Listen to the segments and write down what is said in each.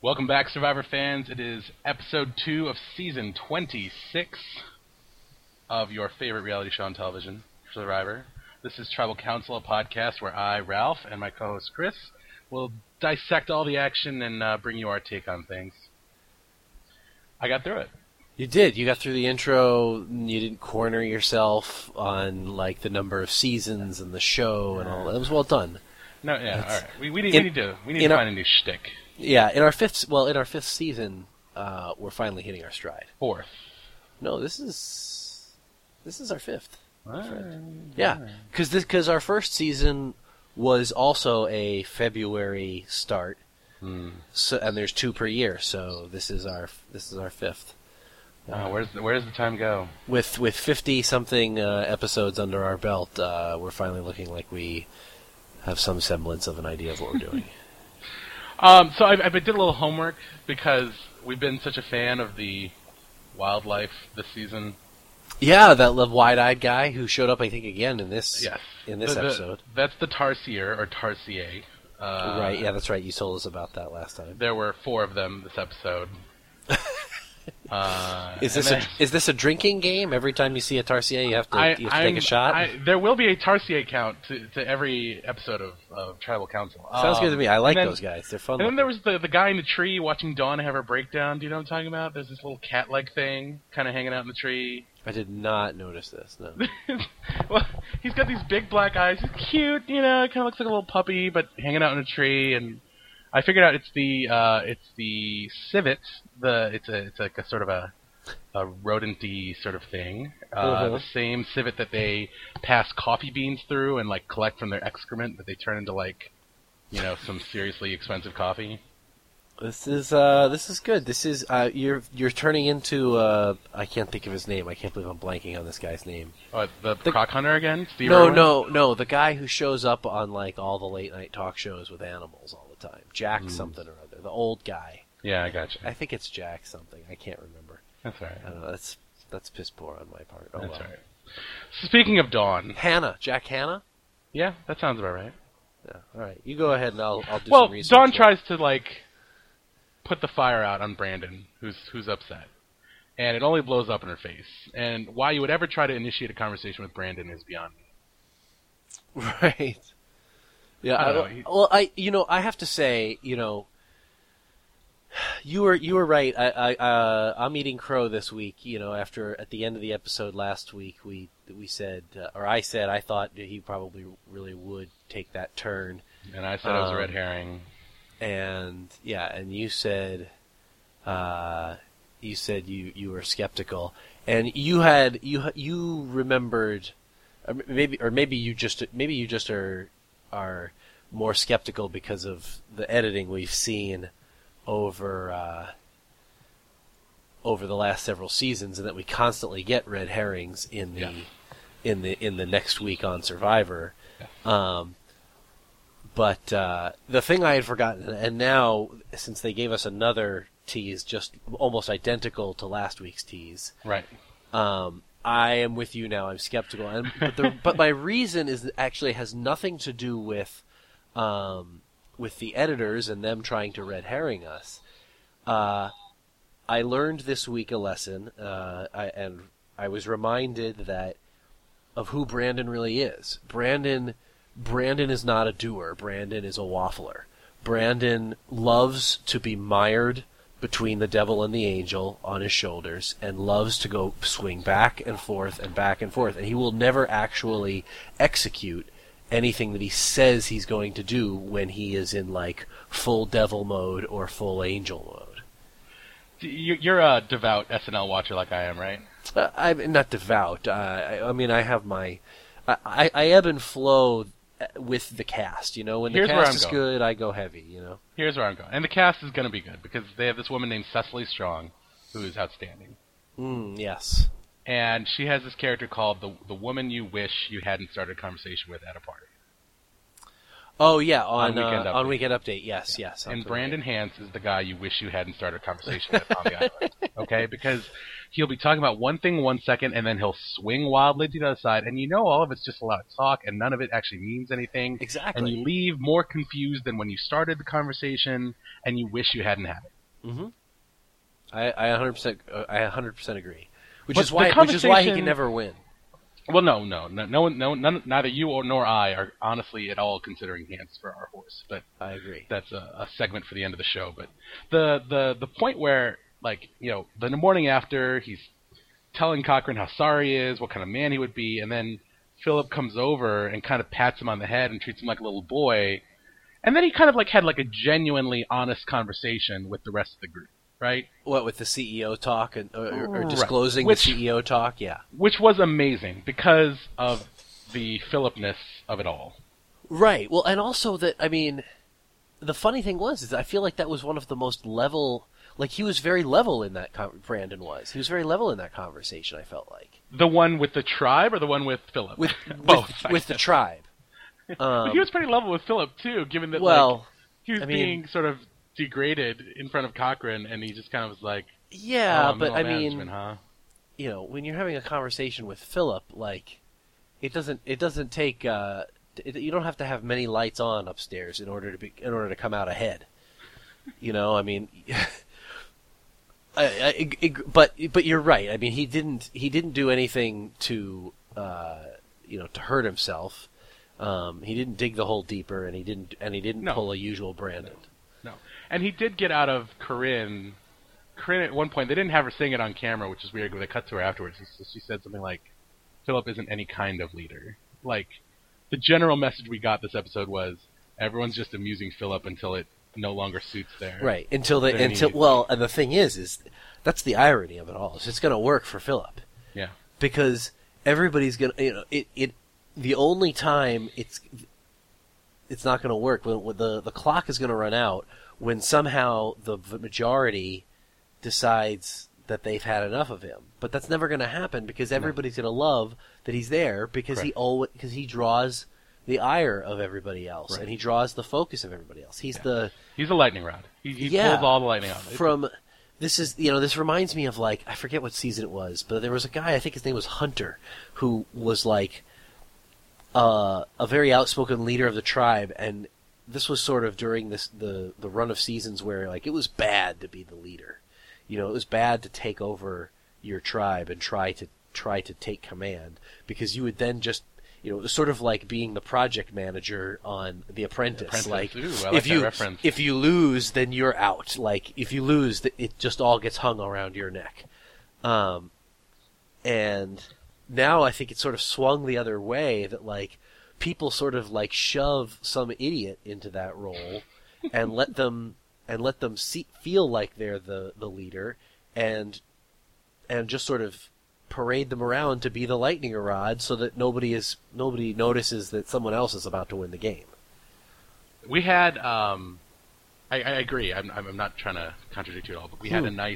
Welcome back, Survivor fans. It is episode 2 of season 26 of your favorite reality show on television, Survivor. This is Tribal Council, a podcast where I, Ralph, and my co-host Chris will dissect all the action and bring you our take on things. I got through it. You did. You got through the intro. You didn't corner yourself on like the number of seasons and the show and all that. It was well done. No, yeah, all right. We need to find a new shtick. Yeah, in our fifth season, we're finally hitting our stride. Fourth. No, this is our fifth. Right. Yeah, because our first season was also a February start. So, and there's 2 per year, so this is our fifth. Where's the time go? With 50 something episodes under our belt, we're finally looking like we have some semblance of an idea of what we're doing. So I did a little homework because we've been such a fan of the wildlife this season. Yeah, that wide-eyed guy who showed up, I think, again in this episode. That's the tarsier or tarsier. Right. Yeah, that's right. You told us about that last time. There were 4 of them this episode. Is this a drinking game? Every time you see a tarsier, you have to take a shot? There will be a tarsier count to every episode of Tribal Council. Sounds good to me. I like those guys. They're fun. And then there was the guy in the tree watching Dawn have her breakdown. Do you know what I'm talking about? There's this little cat-like thing kind of hanging out in the tree. I did not notice this, no. Well, he's got these big black eyes. He's cute, you know, kind of looks like a little puppy, but hanging out in a tree. And I figured out it's the civet. It's like a sort of a rodent-y sort of thing. The same civet that they pass coffee beans through and like collect from their excrement that they turn into like, you know, some seriously expensive coffee. This is good. This is you're turning into I can't think of his name. I can't believe I'm blanking on this guy's name. Oh, the croc hunter again? Steve No, Irwin? no, the guy who shows up on like all the late night talk shows with animals all the time. Jack something or other. The old guy. Yeah, I gotcha. I think it's Jack something. I can't remember. That's all right. I don't know. That's piss poor on my part. Oh, That's well. all right. So speaking of Dawn, Hannah, Jack Hanna. yeah, that sounds about right. Yeah. All right, you go ahead and I'll do Well, some research. Dawn tries to like put the fire out on Brandon, who's upset, and it only blows up in her face. And why you would ever try to initiate a conversation with Brandon is beyond me. Right. Yeah. I have to say, you know, you were right. I'm eating crow this week. You know, at the end of the episode last week, we said, or I said, I thought he probably really would take that turn. And I said it was a red herring. And yeah, and you said you were skeptical, and you remembered, maybe you just are more skeptical because of the editing we've seen over the last several seasons, and that we constantly get red herrings in the next week on Survivor. Yeah. But the thing I had forgotten, and now since they gave us another tease, just almost identical to last week's tease, right? I am with you now. I'm skeptical, but my reason has nothing to do with the editors and them trying to red herring us. I learned this week a lesson, and I was reminded of who Brandon really is. Brandon is not a doer. Brandon is a waffler. Brandon loves to be mired between the devil and the angel on his shoulders and loves to go swing back and forth and back and forth. And he will never actually execute anything that he says he's going to do when he is in like full devil mode or full angel mode. You're a devout SNL watcher like I am, right? I'm not devout. I mean, I have my... I ebb and flow with the cast, you know. When the cast is good, I go heavy, you know. Here's where I'm going. And the cast is going to be good because they have this woman named Cecily Strong who is outstanding. Yes. And she has this character called the woman you wish you hadn't started a conversation with at a party. Oh, yeah, on Weekend Update, yes, yeah. yes. And Brandon Hance is the guy you wish you hadn't started a conversation with on the island, okay? Because he'll be talking about one thing 1 second, and then he'll swing wildly to the other side, and you know all of it's just a lot of talk, and none of it actually means anything. Exactly. And you leave more confused than when you started the conversation, and you wish you hadn't had it. Mm-hmm. I 100% agree. Which But is why he can never win. Well, no, neither you nor I are honestly at all considering hands for our horse. But I agree. That's a segment for the end of the show. But the point where, like, the morning after, he's telling Cochran how sorry he is, what kind of man he would be, and then Philip comes over and kind of pats him on the head and treats him like a little boy, and then he kind of like had like a genuinely honest conversation with the rest of the group. Right? What, with the CEO talk or disclosing the CEO talk? Yeah. Which was amazing because of the Philipness of it all. Right. Well, and also that, I mean, the funny thing is I feel like that was one of the most level, like he was very level in that, Brandon was. He was very level in that conversation, I felt like. The one with the tribe or the one with Philip? Both. With the tribe. But he was pretty level with Philip, too, given that he was being sort of degraded in front of Cochran, and he just kind of was like, yeah, but I mean, huh? When you're having a conversation with Philip, like, it doesn't take, you don't have to have many lights on upstairs in order to come out ahead. I mean, but you're right. I mean, he didn't do anything to hurt himself. He didn't dig the hole deeper, and he didn't pull a usual Brandon. No. And he did get out of Corinne. Corinne, at one point, they didn't have her saying it on camera, which is weird, but they cut to her afterwards. She said something like, Philip isn't any kind of leader. Like, the general message we got this episode was, everyone's just amusing Philip until it no longer suits their... Right, and the thing is that's the irony of it all, is it's going to work for Philip. Yeah. Because everybody's going to, the only time it's not going to work, when the clock is going to run out, when somehow the majority decides that they've had enough of him. But that's never going to happen because everybody's going to love that he's there because he draws the ire of everybody else, and he draws the focus of everybody else. He's a lightning rod. He pulls all the lightning out. This reminds me of, like, I forget what season it was, but there was a guy, I think his name was Hunter, who was like a very outspoken leader of the tribe, and this was sort of during the run of seasons where, like, it was bad to be the leader. It was bad to take over your tribe and try to take command, because you would then just, sort of like being the project manager on The Apprentice. Like, ooh, I like that reference. If you lose, then you're out. Like, if you lose, it just all gets hung around your neck. And now I think it's sort of swung the other way, that, like, people sort of, like, shove some idiot into that role and let them feel like they're the leader, and just sort of parade them around to be the lightning rod, so that nobody notices that someone else is about to win the game. We had I agree. I'm not trying to contradict you at all, but we had a nice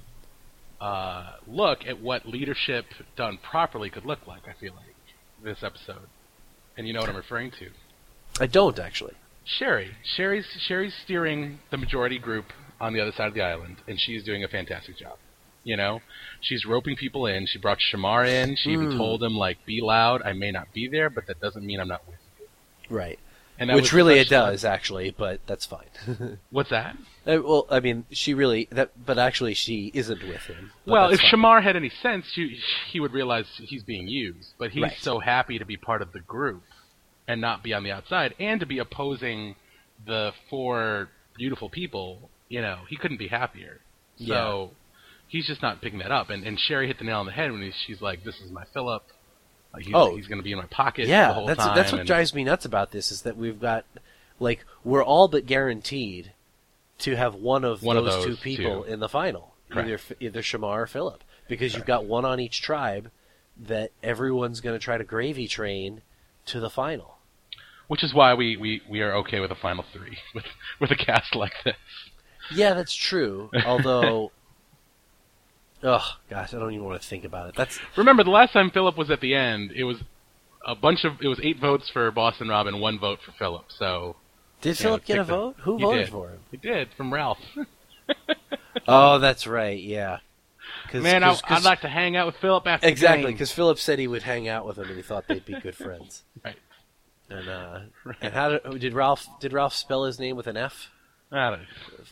look at what leadership done properly could look like, I feel like, this episode. And you know what I'm referring to. I don't, actually. Sherry's steering the majority group on the other side of the island, and she's doing a fantastic job. She's roping people in. She brought Shamar in. She even told him, like, be loud. I may not be there, but that doesn't mean I'm not with you. Right. And which really it does, actually, but that's fine. What's that? Well, I mean, but actually she isn't with him. Well, if Shamar had any sense, he would realize he's being used, but he's so happy to be part of the group and not be on the outside, and to be opposing the four beautiful people, he couldn't be happier. So he's just not picking that up. And Sherry hit the nail on the head when she's like, this is my Philip. He's going to be in my pocket the whole time. That's what drives me nuts about this, is that we've got, like, we're all but guaranteed to have one of those two people in the final. Either Shamar or Philip. Because you've got one on each tribe that everyone's going to try to gravy train to the final. Which is why we are okay with a final three, with a cast like this. Yeah, that's true. Although... Oh gosh, I don't even want to think about it. Remember, the last time Philip was at the end, it was 8 votes for Boston Rob and 1 vote for Philip. So did Philip get a vote? Who voted for him? He did, from Ralph. Oh, that's right. Yeah. I'd like to hang out with Philip after exactly, because Philip said he would hang out with him, and he thought they'd be good friends. Right. And how did Ralph spell his name with an F? I don't.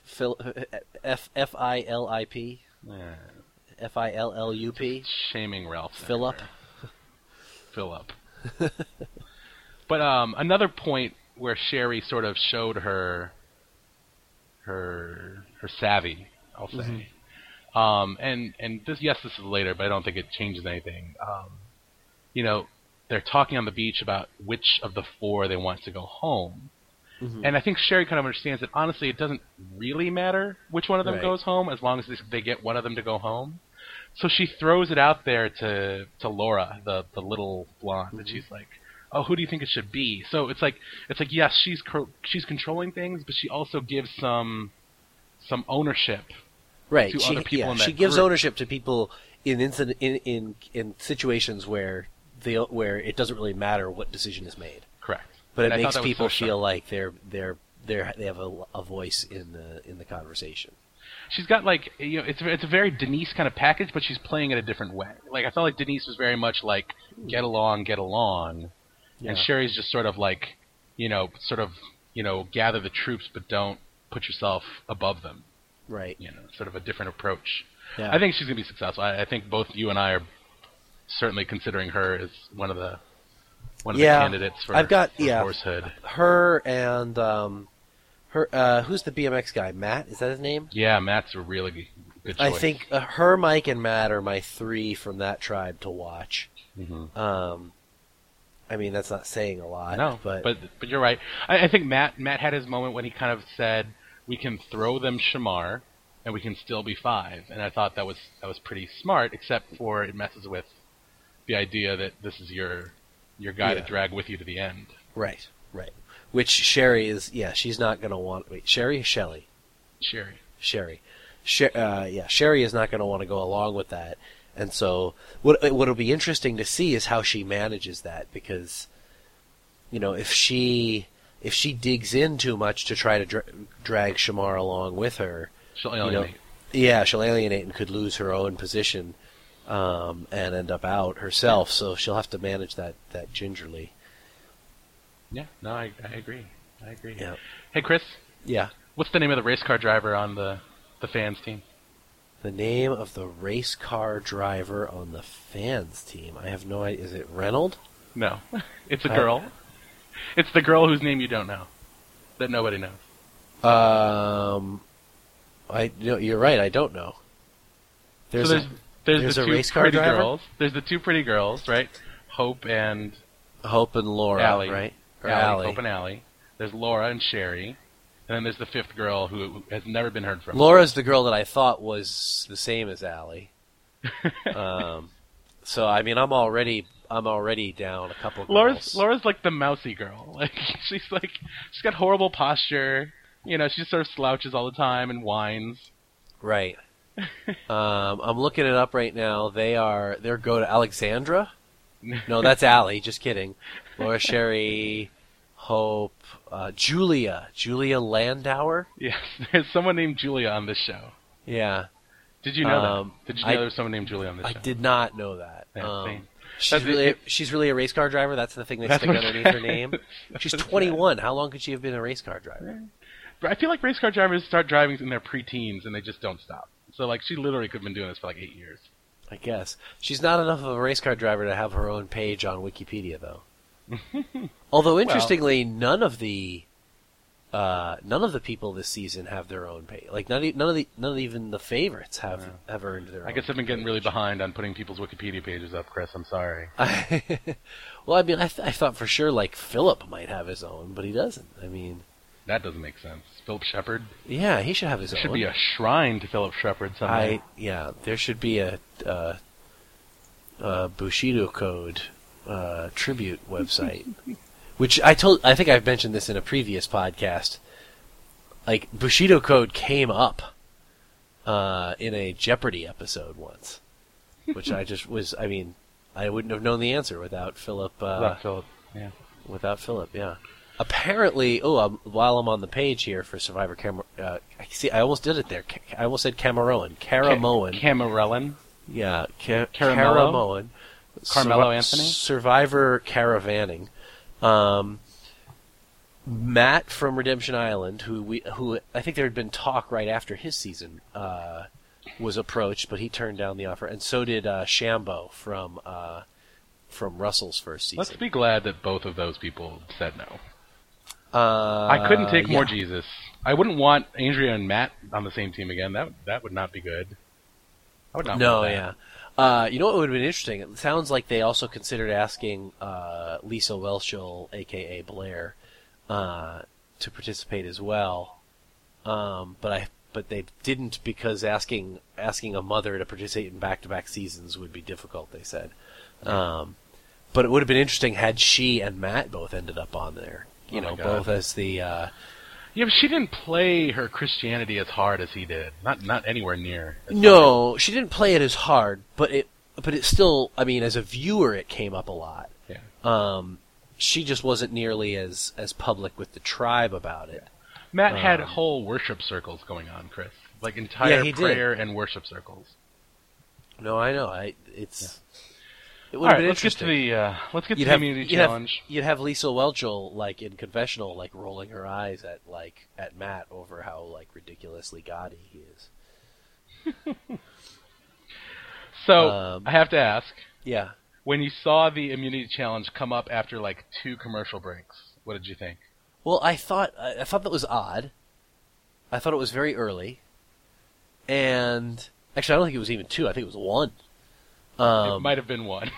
F-I-L-I-P? Yeah. F-I-L-L-U-P? Shaming Ralph. Philip? Philip. But another point where Sherry sort of showed her savvy, I'll say. And this is later, but I don't think it changes anything. They're talking on the beach about which of the four they want to go home. And I think Sherry kind of understands that, honestly, it doesn't really matter which one of them goes home as long as they get one of them to go home. So she throws it out there to Laura, the little blonde, and she's like, "Oh, who do you think it should be?" So it's like yes, she's controlling things, but she also gives some ownership to other people in that she gives group. ownership to people in situations where it doesn't really matter what decision is made. Correct. But And it I makes thought that was people so feel sharp. like they have a voice in the conversation. She's got it's a very Denise kind of package, but she's playing it a different way. Like, I felt like Denise was very much like get along, and Sherry's just sort of like, gather the troops, but don't put yourself above them. Right. Sort of a different approach. Yeah. I think she's gonna be successful. I think both you and I are certainly considering her as one of the candidates for horsehood. Her and who's the BMX guy? Matt, is that his name? Yeah, Matt's a really good choice. I think her, Mike, and Matt are my three from that tribe to watch. I mean, that's not saying a lot. No, but you're right. I think Matt had his moment when he kind of said, "We can throw them Shamar, and we can still be five." And I thought that was pretty smart, except for it messes with the idea that this is your guy to drag with you to the end. Right. Which Sherry is, she's not going to want... Wait, Sherry or Shelley? Sherry. Sherry is not going to want to go along with that. And so what'll be interesting to see is how she manages that, because, if she digs in too much to try to drag Shamar along with her... She'll alienate. She'll alienate and could lose her own position and end up out herself, so she'll have to manage that gingerly. Yeah, no, I agree. Yeah. Hey, Chris. Yeah. What's the name of the race car driver on the fans team? The name of the race car driver on the fans team? I have no idea. Is it Reynolds? No. It's a girl. It's the girl whose name you don't know. That nobody knows. You're right, I don't know. There's a the two race car pretty driver? girls. There's the two pretty girls, right? Hope and Laura, Allie. right? Allie. Hope and Allie. There's Laura and Sherry. And then there's the fifth girl who has never been heard from. Laura's the girl that I thought was the same as Allie. So I mean, I'm already down a couple girls. Laura's like the mousy girl. Like she's got horrible posture. She just sort of slouches all the time and whines. Right. I'm looking it up right now. They're go to Alexandra. No, that's Allie. Just kidding. Laura, Sherry, Hope, Julia Landauer. Yes, there's someone named Julia on this show. Yeah. Did you know that? Did you know there was someone named Julia on this show? I did not know that. Yeah, She's really a race car driver. That's the thing they stick underneath her name. She's 21. How long could she have been a race car driver? But I feel like race car drivers start driving in their pre-teens and they just don't stop. So she literally could have been doing this for 8 years. I guess she's not enough of a race car driver to have her own page on Wikipedia, though. Although interestingly, none of the people this season have their own page. Like none of even the favorites have earned their own. I guess I've been getting really behind on putting people's Wikipedia pages up, Chris. I'm sorry. Well, I mean, I thought for sure Philip might have his own, but he doesn't. I mean, that doesn't make sense. Philip Shepard. Yeah, he should have his own. There should be a shrine to Philip Shepard someday. There should be a Bushido Code tribute website, which I think I've mentioned this in a previous podcast. Bushido Code came up in a Jeopardy episode once, which I wouldn't have known the answer without Philip. Without Philip, yeah. Apparently, while I'm on the page here for Survivor I almost did it there. I almost said Caramoan. Camarellan? Yeah, Caramello? Carmelo Anthony? Survivor Caravanning. Matt from Redemption Island, who I think there had been talk right after his season, was approached, but he turned down the offer, and so did Shambo from Russell's first season. Let's be glad that both of those people said no. I couldn't take more Jesus. I wouldn't want Andrea and Matt on the same team again. That would not be good. I would not want that. You know what would have been interesting? It sounds like they also considered asking Lisa Whelchel, a.k.a. Blair, to participate as well. But they didn't, because asking a mother to participate in back-to-back seasons would be difficult, they said. But it would have been interesting had she and Matt both ended up on there. Both as the... Yeah, but she didn't play her Christianity as hard as he did. Not anywhere near. No, she didn't play it as hard, but it still, I mean, as a viewer, it came up a lot. Yeah. She just wasn't nearly as public with the tribe about it. Matt had whole worship circles going on, Chris. Like entire prayer and worship circles. No, I know. It would have been let's interesting. Let's get to the immunity challenge. You'd have Lisa Whelchel, like in confessional, like rolling her eyes at Matt over how like ridiculously gaudy he is. So I have to ask. Yeah. When you saw the immunity challenge come up after like 2 commercial breaks, what did you think? Well, I thought that was odd. I thought it was very early, and actually, I don't think it was even 2. I think it was 1. It might have been 1.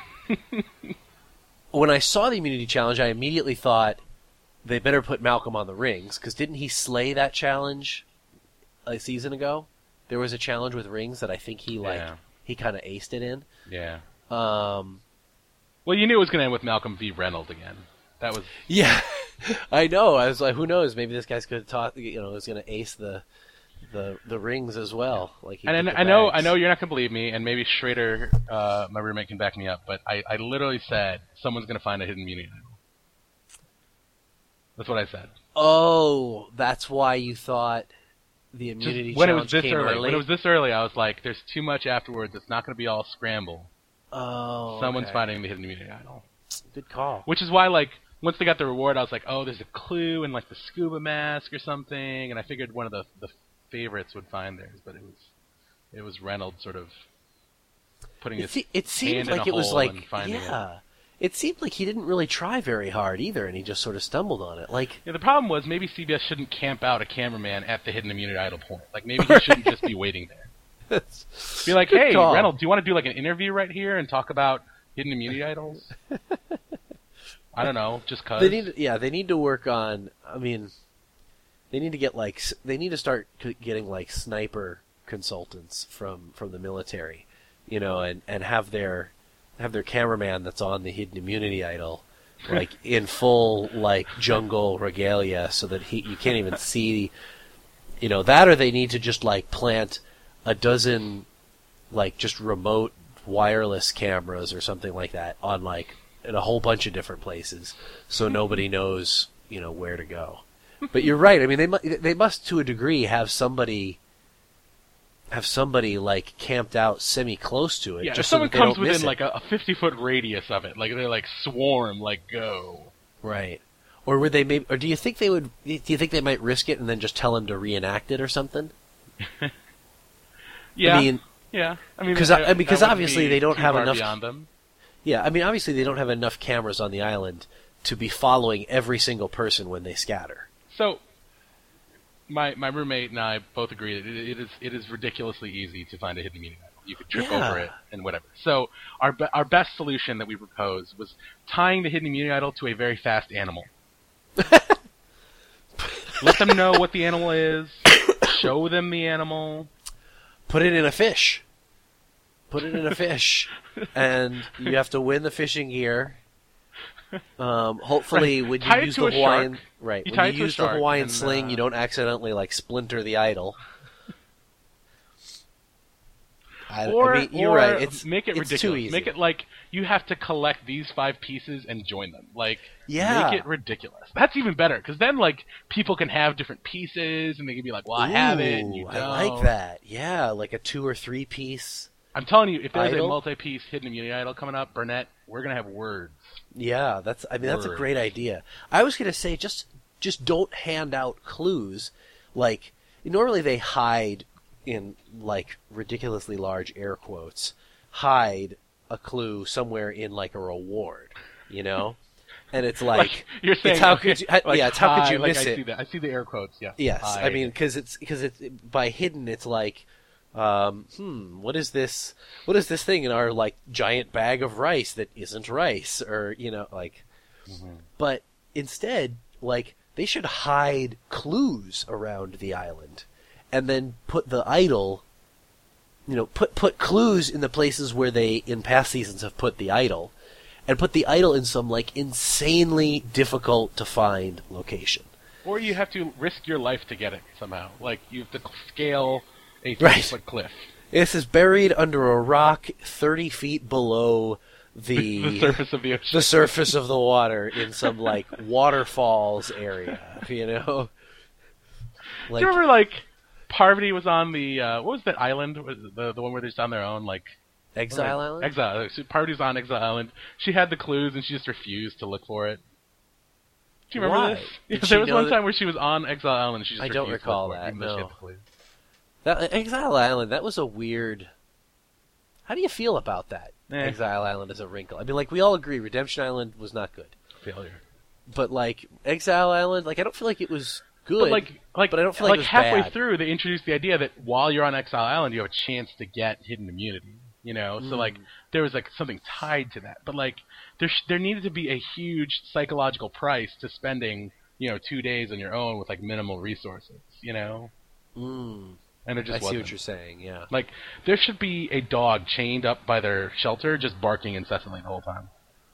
When I saw the immunity challenge, I immediately thought they better put Malcolm on the rings, because didn't he slay that challenge a season ago? There was a challenge with rings that I think he kind of aced it in. Yeah. Well, you knew it was going to end with Malcolm v. Reynolds again. That was... Yeah, I know. I was like, who knows? Maybe this guy's going to talk. Is going to ace the rings as well. Like, and I know you're not going to believe me, and maybe Schrader, my roommate, can back me up. But I literally said someone's going to find a hidden immunity idol. That's what I said. Oh, that's why you thought the immunity challenge came early. When it was this early, I was like, "There's too much afterwards. It's not going to be all scramble." Oh, someone's finding the hidden immunity idol. Good call. Which is why, like, once they got the reward, I was like, "Oh, there's a clue in like the scuba mask or something," and I figured one of the favorites would find theirs, but it was Reynolds sort of putting his hand in a hole and finding it. It seemed like he didn't really try very hard either, and he just sort of stumbled on it. The problem was maybe CBS shouldn't camp out a cameraman at the hidden immunity idol point. Like maybe he shouldn't just be waiting there. Be like, "Hey, Reynolds, do you want to do like an interview right here and talk about hidden immunity idols?" I don't know, just cause. They need to work on. I mean, they need to start getting like sniper consultants from the military, and have their cameraman that's on the hidden immunity idol, like in full like jungle regalia, so that you can't even see, that, or they need to just like plant a dozen like just remote wireless cameras or something like that on like in a whole bunch of different places, so nobody knows where to go. But you're right. I mean, they must to a degree have somebody like camped out semi close to it. Yeah, just if so someone that comes don't within like a 50-foot radius of it, like they're like swarm, like go. Right. Or would they maybe? Or do you think they would? Do you think they might risk it and then just tell him to reenact it or something? Yeah. I mean, because obviously they don't have enough. Beyond them. Yeah, I mean, obviously they don't have enough cameras on the island to be following every single person when they scatter. So, my roommate and I both agree that it is ridiculously easy to find a hidden immunity idol. You could trip over it and whatever. So our best solution that we proposed was tying the hidden immunity idol to a very fast animal. Let them know what the animal is. Show them the animal. Put it in a fish. And you have to win the fishing gear. Hopefully, when you use the Hawaiian, when you use the Hawaiian sling, you don't accidentally like splinter the idol. You're right. Make it ridiculous. Too easy. Make it like you have to collect these 5 pieces and join them. Like, make it ridiculous. That's even better because then like people can have different pieces and they can be like, "Well, I have it." And you don't. I like that. Yeah, like a 2 or 3 piece. I'm telling you, if there's a multi-piece hidden immunity idol coming up, Burnett, we're gonna have words. Yeah, that's a great idea. I was gonna say just just don't hand out clues. Like, normally they hide in, like, ridiculously large air quotes, hide a clue somewhere in, like, a reward, you know? And it's like you're saying, it's how could you, like, yeah, it's how could you like, miss I it? see that. I see the air quotes. Yeah. Yes, Hide. I mean, because it's by hidden, it's like, what is this? What is this thing in our, like, giant bag of rice that isn't rice, or, you know, like. Mm-hmm. But instead, like, they should hide clues around the island, and then put the idol. You know, put clues in the places where they in past seasons have put the idol. And put the idol in some, like, insanely difficult to find location. Or you have to risk your life to get it somehow. Like, you have to scale a Right. 30-foot cliff. This is buried under a rock 30 feet below The surface of the ocean. the surface of the water in some, like, waterfalls area, you know? Do you remember, like, Parvati was on the, what was that island? The one where they're just on their own, like... Exile Island? Exile. So Parvati's on Exile Island. She had the clues, and she just refused to look for it. Do you remember Why? this? Did There she was know one that- time where she was on Exile Island, and she just I refused don't to recall look for it, that, even though she no. had the clues. That, Exile Island, that was a weird... How do you feel about that? Eh. Exile Island is a wrinkle. I mean, like, we all agree Redemption Island was not good. Failure. But, like, Exile Island, like, I don't feel like it was good. But but I don't feel like it was halfway bad. through, they introduced the idea that while you're on Exile Island, you have a chance to get hidden immunity. You know, so like there was like something tied to that. But like there needed to be a huge psychological price to spending 2 days on your own with like minimal resources. You know, Mm. and it just I see wasn't. what you're saying, yeah. Like there should be a dog chained up by their shelter, just barking incessantly the whole time.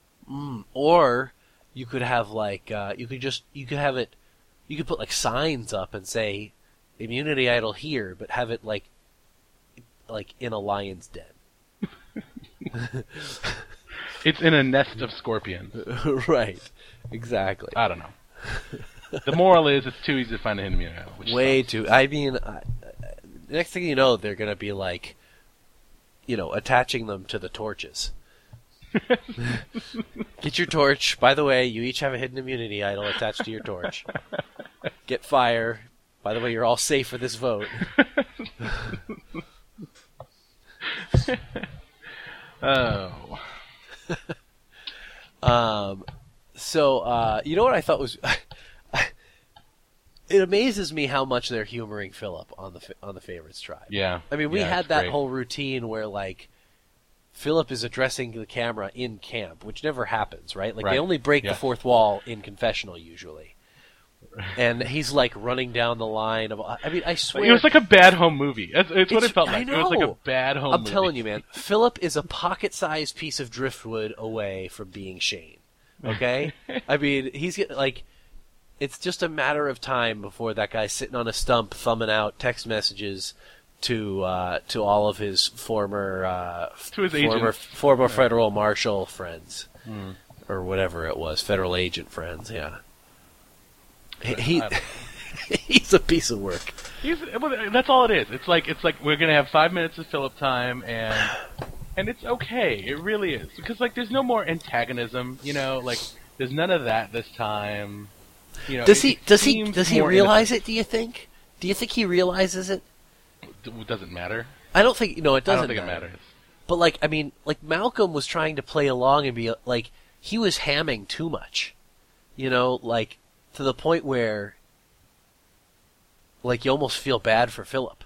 Or you could have like you could have it. You could put like signs up and say immunity idol here, but have it like in a lion's den. It's in a nest of scorpions. Right. Exactly. I don't know. The moral is it's too easy to find a hidden immunity idol. Which Way sucks. too. I mean, next thing you know, they're gonna be like, attaching them to the torches. Get your torch. By the way, you each have a hidden immunity idol attached to your torch. Get fire. By the way, you're all safe for this vote. Oh. So, you know what I thought was... It amazes me how much they're humoring Philip on the Favorites tribe. Yeah. I mean, we Yeah, had it's that great. whole routine where, like, Philip is addressing the camera in camp, which never happens, right? Like, Right. they only break the Yes. fourth wall in confessional, usually. And he's, like, running down the line of... I mean, I swear... It was like a bad home movie. It's what it felt I like. It was like know. a bad home I'm movie. telling you, man. Philip is a pocket-sized piece of driftwood away from being Shane. Okay? I mean, he's like... It's just a matter of time before that guy's sitting on a stump thumbing out text messages to all of his former To his agents. former federal marshal friends or whatever it was, federal agent friends. Yeah, he he's a piece of work. Well, that's all it is. It's like we're gonna have 5 minutes of Philip time, and it's okay. It really is, because like there's no more antagonism. Like there's none of that this time. Does he seems more realize it? Do you think? Do you think he realizes it? innocent. It doesn't matter. I don't think. No, it doesn't. I don't think matter. it matters. But like, I mean, like Malcolm was trying to play along and be like, he was hamming too much, like to the point where, like, you almost feel bad for Philip.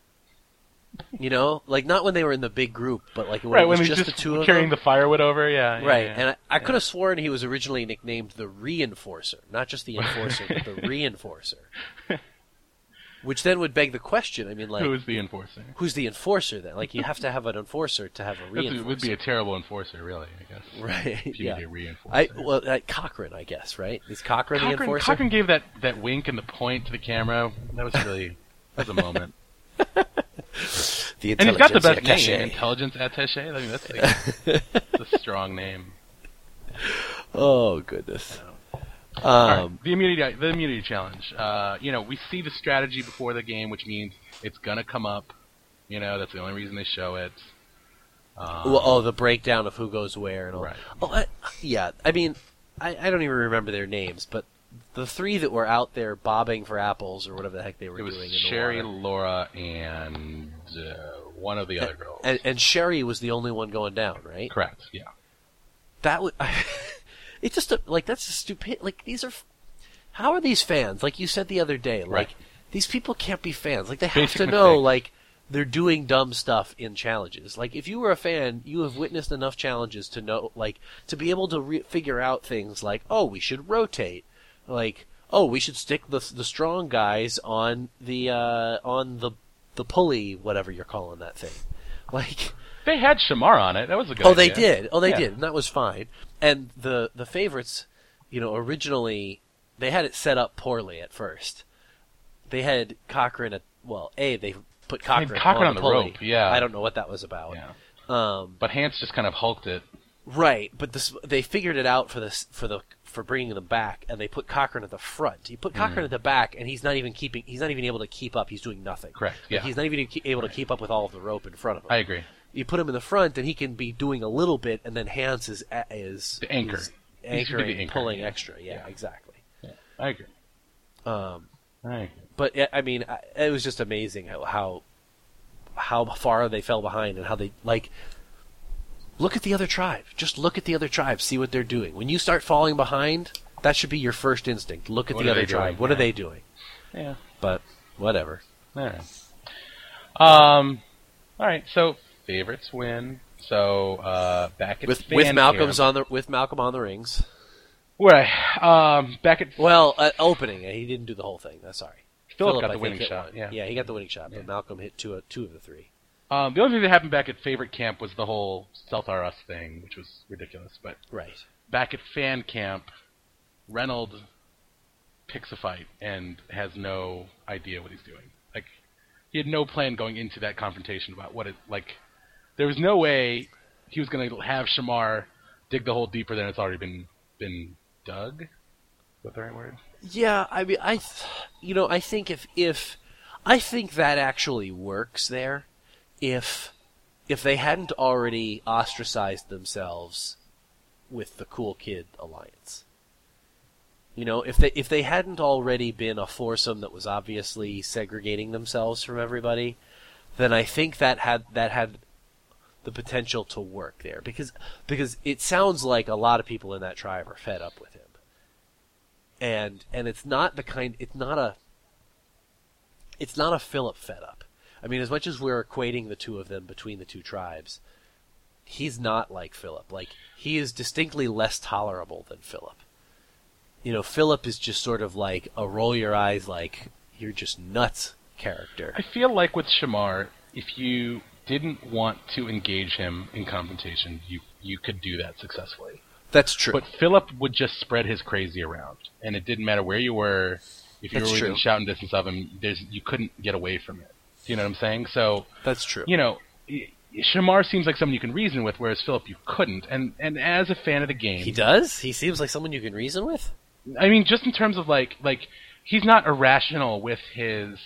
Like not when they were in the big group, but like when it was he's just just the two of carrying them. the firewood over. Yeah. Right, Yeah. and I could have sworn he was originally nicknamed the Reinforcer, not just the Enforcer, but the Reinforcer. Which then would beg the question. I mean, like, Who is the enforcer? who's the enforcer then? Like, you have to have an enforcer to have a reinforcer. It would be a terrible enforcer, really. I guess. Right. If you Yeah. would be a reinforcer. Cochran, I guess, right? Is Cochran the enforcer? Cochran gave that wink and the point to the camera. That was really that was a moment. The And he's got the best intelligence name, attaché. intelligence attaché. I mean, that's a strong name. Oh goodness. All right, the immunity challenge. We see the strategy before the game, which means it's gonna come up. That's the only reason they show it. The breakdown of who goes where and all. Right. Oh, yeah. I mean, I don't even remember their names, but the three that were out there bobbing for apples or whatever the heck they were It was doing. In Sherry, the water. Laura, and one of the other girls. And Sherry was the only one going down, right? Correct. Yeah. That would. It's just like that's a stupid. Like these are. How are these fans? Like you said the other day. Like Right. these people can't be fans. Like they have Basic to know. mistake. Like they're doing dumb stuff in challenges. Like if you were a fan, you have witnessed enough challenges to know, like to be able to figure out things like, oh, we should rotate. Like, oh, we should stick the strong guys on the pulley, whatever you're calling that thing. Like. They had Shamar on it. That was a good Oh, idea. they did. Oh, they Yeah. did, and that was fine. And the favorites, originally they had it set up poorly at first. They had Cochran they put Cochran, on the the pulley. rope, yeah. I don't know what that was about. Yeah. But Hans just kind of hulked it. Right, but they figured it out for bringing them back, and they put Cochran at the front. You put Cochran at the back, and he's not even able to keep up. He's doing nothing. Correct. Like, Yeah. he's not even able to keep up with all of the rope in front of him. I agree. You put him in the front, and he can be doing a little bit, and then Hans is The anchor. is He should be anchoring, the anchor, pulling yeah. extra. Yeah, exactly. Yeah. I agree. I agree. But I mean, it was just amazing how far they fell behind, and how they look at the other tribe. Just look at the other tribe, see what they're doing. When you start falling behind, that should be your first instinct. Look at What the are other they tribe. doing? What Yeah. are they doing? Yeah. But whatever. All right. All right. So favorites win. So back at With fan Malcolm camp. on the rings. Right. Back at Well, opening, he didn't do the whole thing. Sorry. Philip got I the think, winning hit shot. one. Yeah. he got the winning shot, Yeah. but Malcolm hit two of the three. the only thing that happened back at favorite camp was the whole Stealth R Us thing, which was ridiculous. But Right. back at fan camp, Reynolds picks a fight and has no idea what he's doing. Like he had no plan going into that confrontation about what it like. There was no way he was going to have Shamar dig the hole deeper than it's already been dug. Is that the right word? Yeah, I mean, I think if I think that actually works there, if they hadn't already ostracized themselves with the Cool Kid Alliance, if they hadn't already been a foursome that was obviously segregating themselves from everybody, then I think that had the potential to work there because it sounds like a lot of people in that tribe are fed up with him. And it's not it's not a Philip fed up. I mean, as much as we're equating the two of them between the two tribes, he's not like Philip. Like, he is distinctly less tolerable than Philip. Philip is just sort of like a roll your eyes, like, you're just nuts character. I feel like with Shamar, if you didn't want to engage him in confrontation, you could do that successfully. That's true. But Philip would just spread his crazy around, and it didn't matter where you were. If you That's were true. within shouting distance of him, you couldn't get away from it. Do you know what I'm saying? So That's true. Shamar seems like someone you can reason with, whereas Philip you couldn't. And as a fan of the game, He does? He seems like someone you can reason with? I mean, just in terms of like he's not irrational with his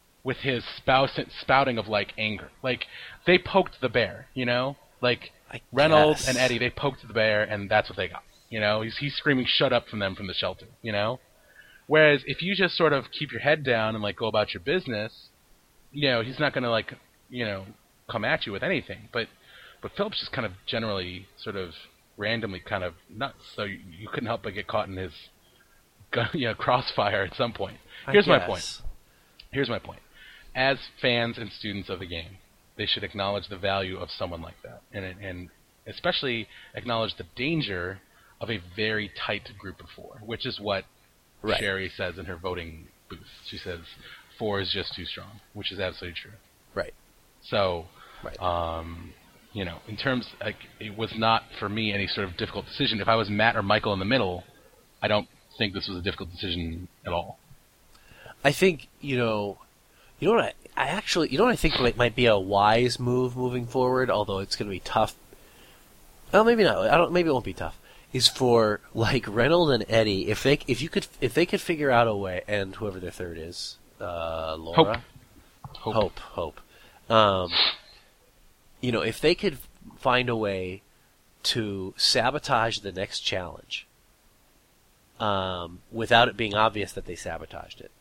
spouting of like anger. Like they poked the bear, like I Reynolds guess. and Eddie, they poked the bear, and that's what they got. He's screaming "shut up" from them from the shelter. Whereas if you just sort of keep your head down and like go about your business, he's not gonna come at you with anything. But Philip's just kind of generally sort of randomly kind of nuts, so you couldn't help but get caught in his crossfire at some point. Here's my point. As fans and students of the game, they should acknowledge the value of someone like that, and especially acknowledge the danger of a very tight group of four, which is what Right. Sherry says in her voting booth. She says 4 is just too strong, which is absolutely true. Right. So, Right. in terms, it was not for me any sort of difficult decision. If I was Matt or Michael in the middle, I don't think this was a difficult decision at all. I think, what I think might be a wise move moving forward, although it's going to be tough. Well, maybe not. Maybe it won't be tough. Is for like Reynolds and Eddie, if they could figure out a way, and whoever their third is, Laura, Hope. If they could find a way to sabotage the next challenge, without it being obvious that they sabotaged it.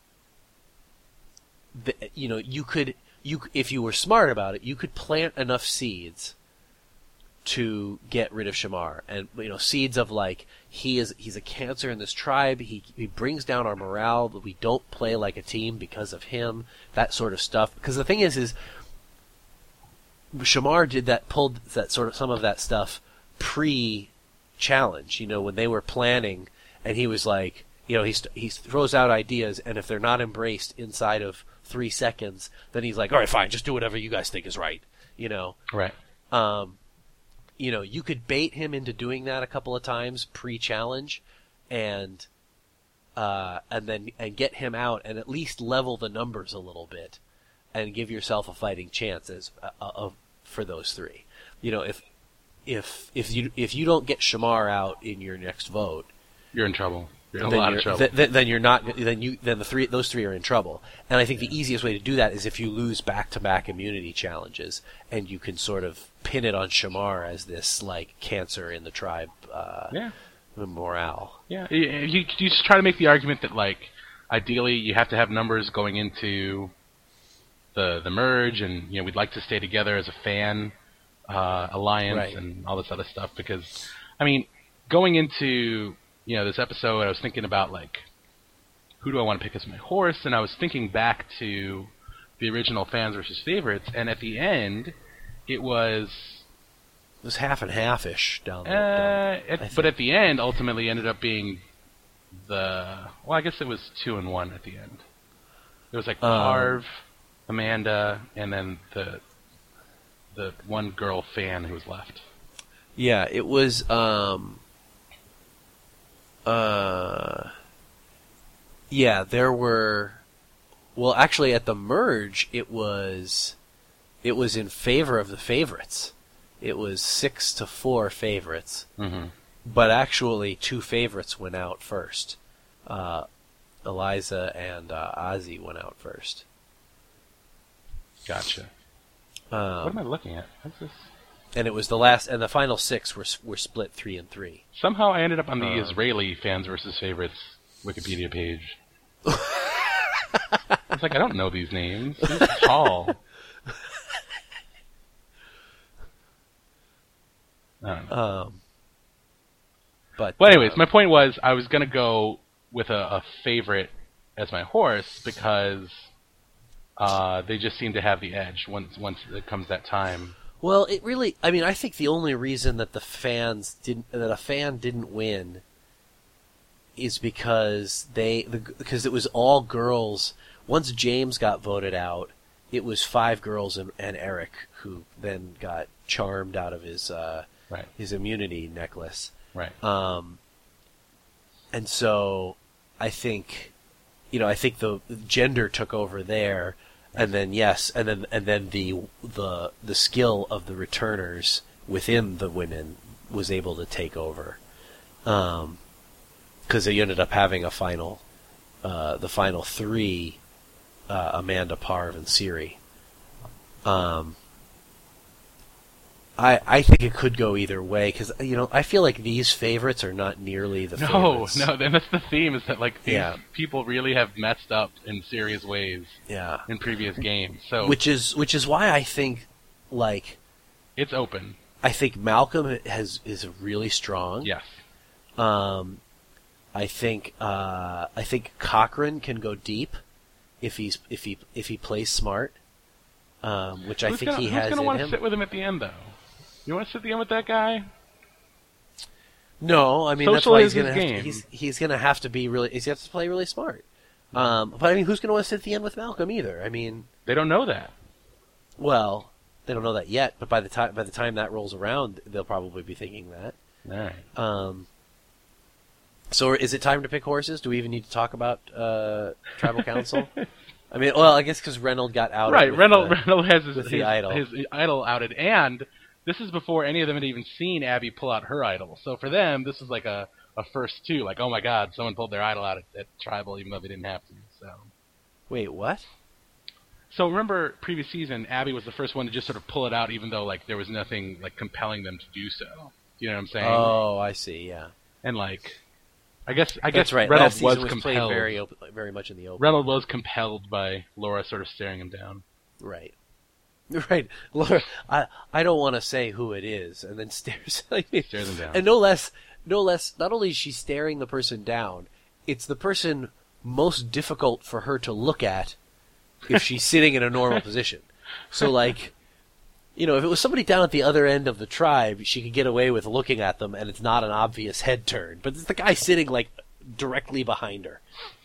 You could, if you were smart about it, you could plant enough seeds to get rid of Shamar, and seeds of like he's a cancer in this tribe. He brings down our morale. We don't play like a team because of him. That sort of stuff. Because the thing is Shamar pulled that sort of some of that stuff pre-challenge. When they were planning, and he was like, he throws out ideas, and if they're not embraced inside of 3 seconds, then he's like, all right, fine, just do whatever you guys think is right. Right. You could bait him into doing that a couple of times pre-challenge, and get him out, and at least level the numbers a little bit, and give yourself a fighting chance for those three. If you don't get Shamar out in your next vote, you're in trouble. You're in a lot of trouble. Those three are in trouble. And I think the easiest way to do that is if you lose back-to-back immunity challenges, and you can sort of pin it on Shamar as this like cancer in the tribe morale. Yeah, you just try to make the argument that like ideally you have to have numbers going into the merge, and we'd like to stay together as a fan alliance and all this other stuff, because going into this episode, I was thinking about like, who do I want to pick as my horse? And I was thinking back to the original fans versus favorites, and at the end, it was half and half-ish down there. But at the end, ultimately ended up being I guess it was 2-1 at the end. It was like Harv, Amanda, and then the one girl fan who was left. Yeah, it was. There were. Well, actually, at the merge, it was in favor of the favorites. It was 6-4 favorites, but actually 2 favorites went out first. Eliza and Ozzy went out first. Gotcha. What am I looking at? What's this? And it was the final 6 were split 3-3. Somehow I ended up on the Israeli fans versus favorites Wikipedia page. It's like, I don't know these names. Who's Paul? I don't know. Well, anyways, my point was I was going to go with a favorite as my horse because they just seem to have the edge once it comes that time. Well, it really. I think the only reason that a fan didn't win is because because it was all girls. Once James got voted out, it was 5 girls and Eric who then got charmed out of his immunity necklace. Right. And so I think the gender took over there. And then the skill of the returners within the women was able to take over, because they ended up having the final 3, Amanda, Parv, and Siri. I think it could go either way because I feel like these favorites are not nearly the favorites. No, that's the theme is that like these people really have messed up in serious ways. Yeah. In previous games, so which is why I think like it's open. I think Malcolm is really strong. Yes. I think Cochran can go deep if he plays smart, which I think he has in him. Who's gonna want to sit with him at the end though? You want to sit at the end with that guy? No, I mean Social that's why he's gonna have to play really smart. But who's gonna want to sit at the end with Malcolm either? They don't know that. Well, they don't know that yet, but by the time that rolls around, they'll probably be thinking that. All right. So is it time to pick horses? Do we even need to talk about tribal council? I guess because Reynolds got outed. Right, Reynolds has his idol outed, and this is before any of them had even seen Abby pull out her idol. So for them, this is like a first too. Like, oh my God, someone pulled their idol out at tribal, even though they didn't have to. So. Wait, what? So remember, previous season, Abby was the first one to just sort of pull it out, even though like there was nothing like compelling them to do so. You know what I'm saying? Oh, I see. Yeah. And like, I guess That's right. Reynolds Last season was played compelled. very much in the open. Reynolds was compelled by Laura sort of staring him down. Right. Right. Laura, I don't want to say who it is, and then stares at me. Stares him down. And no less, not only is she staring the person down, it's the person most difficult for her to look at if she's sitting in a normal position. So, like, you know, if it was somebody down at the other end of the tribe, she could get away with looking at them, and it's not an obvious head turn. But it's the guy sitting, like, directly behind her.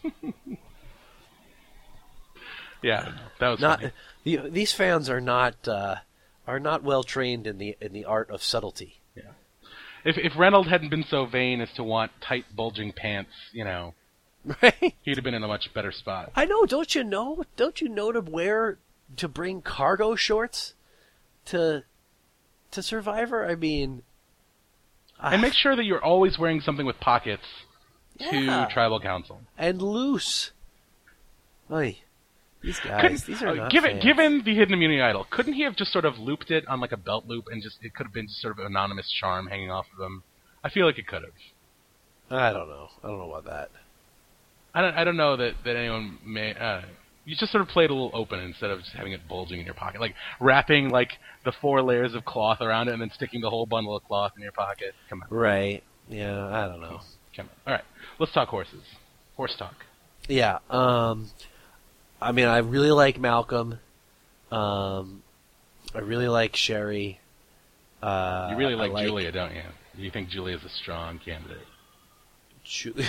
Yeah, that was Not funny. these fans are not well trained in the art of subtlety. Yeah. If Reynolds hadn't been so vain as to want tight, bulging pants, you know, Right? he'd have been in a much better spot. I know. Don't you know? Don't you know to bring cargo shorts to Survivor? I mean, And make sure that you're always wearing something with pockets Yeah. to Tribal Council. and loose. Oy. These guys, these are not given fans. the Hidden Immunity Idol, couldn't he have just sort of looped it on like a belt loop and just it could have been just sort of an anonymous charm hanging off of him? I feel like it could have. I don't know. I don't know about that. I don't know that anyone may. You just sort of played a little open instead of just having it bulging in your pocket, like wrapping like the 4 layers of cloth around it and then sticking the whole bundle of cloth in your pocket. Come on, Right. Yeah, I don't know. come on. All right, let's talk horses. Horse talk. Yeah. I mean, I really like Malcolm. I really like Sherry. You really I like Julia, don't you? You think Julia's a strong candidate? Julia.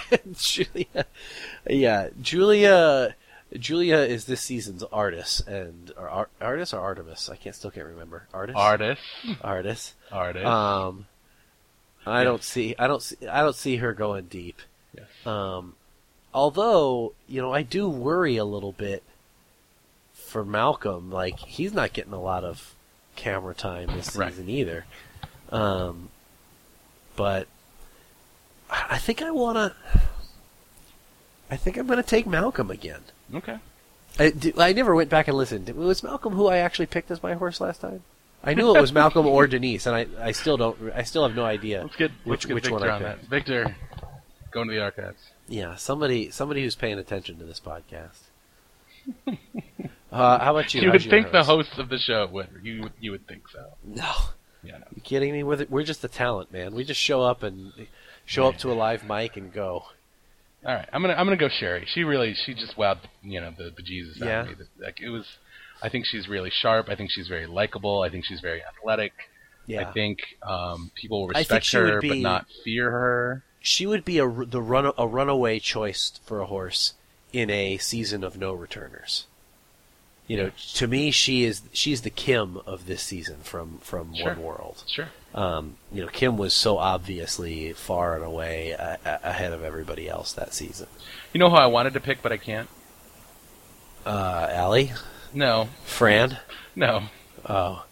Yeah, Julia is this season's Artis or Artis or Artemis. I still can't remember. Artis. Artist. I don't see her going deep. Yes. Although, you know, I do worry a little bit for Malcolm. Like, he's not getting a lot of camera time this season either. But I think I'm going to take Malcolm again. Okay. I never went back and listened. Was Malcolm who I actually picked as my horse last time? I knew it was Malcolm or Denise, and I still have no idea Let's get which Victor one I on picked. that. Victor, going to the archives. Yeah, somebody who's paying attention to this podcast. How about you? You How's would your think the horse? hosts of the show would. You would think so. No. Yeah. No. You kidding me? We're just the talent, man. We just show up up to a live mic and go. All right, I'm gonna go Sherry. She just wowed the bejesus out of me. Like it was. I think she's really sharp. I think she's very likable. I think she's very athletic. Yeah. I think people will I think respect she her would but be- not fear her. She would be a runaway choice for a horse in a season of no returners. You know, to me, she's the Kim of this season from Sure. One World. Sure. You know, Kim was so obviously far and away ahead of everybody else that season. You know who I wanted to pick, but I can't. Allie? No. Fran? No. Oh.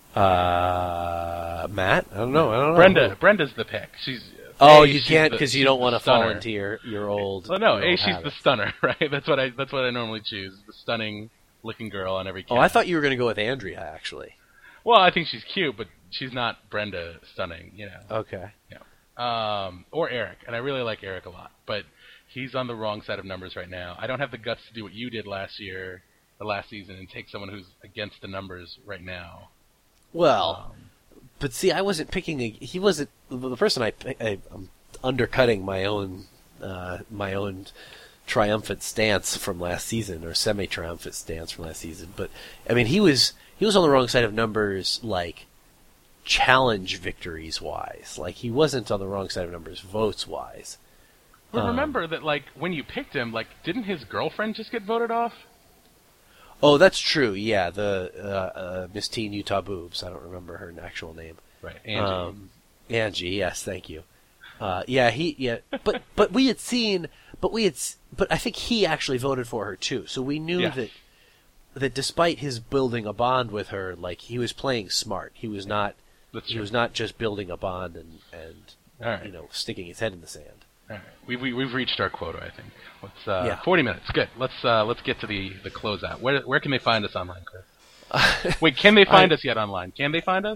Matt? I don't know. Brenda. Brenda's the pick. She's. You can't because you don't want to fall stunner. into your old. Well, no. your old She's the habits. stunner, right? That's what I normally choose. The stunning looking girl on every. Oh, I thought you were going to go with Andrea, actually. Well, I think she's cute, but she's not Brenda stunning. You know. Okay. Or Eric, and I really like Eric a lot, but he's on the wrong side of numbers right now. I don't have the guts to do what you did last season, and take someone who's against the numbers right now. Well, but see, I wasn't picking. He wasn't the person I'm undercutting my own triumphant stance from last season, or semi-triumphant stance from last season. But I mean, he was on the wrong side of numbers, like challenge victories wise. Like he wasn't on the wrong side of numbers votes wise. But remember that, like, when you picked him, like, didn't his girlfriend just get voted off? Oh, that's true. Yeah, the Miss Teen Utah Boobs. I don't remember her actual name. Right, Angie. Angie. Yes, thank you. But we had seen, but I think he actually voted for her too. So we knew that despite his building a bond with her, like he was playing smart. He was not. That's He true. was not just building a bond and All right. sticking his head in the sand. All right. We've reached our quota, I think. Let's 40 minutes. Good. Let's get to the closeout. Where can they find us online, Chris? Wait, can they find us yet online? Can they find us?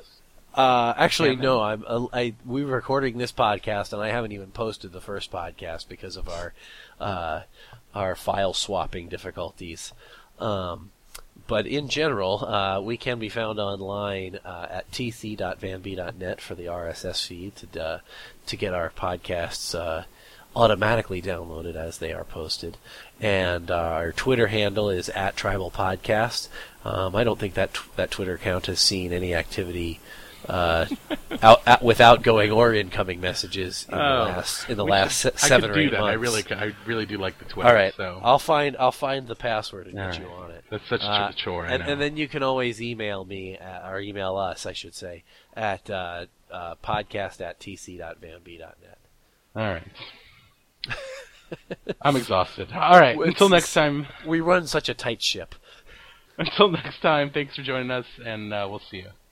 Actually, Damn it. no. We're recording this podcast, and I haven't even posted the first podcast because of our file swapping difficulties. But in general, we can be found online at tc.vanb.net for the RSS feed to get our podcasts automatically downloaded as they are posted. And our Twitter handle is at Tribal Podcast. I don't think that Twitter account has seen any activity with outgoing or incoming messages in the last 7 or 8 months. I really do like the Twitter. All right, so I'll find the password and get you on it. That's such a chore. And then you can always email me or email us, I should say, at podcast@tc.vanb.net. All right. I'm exhausted. All right. Until next time. We run such a tight ship. Until next time. Thanks for joining us, and we'll see you.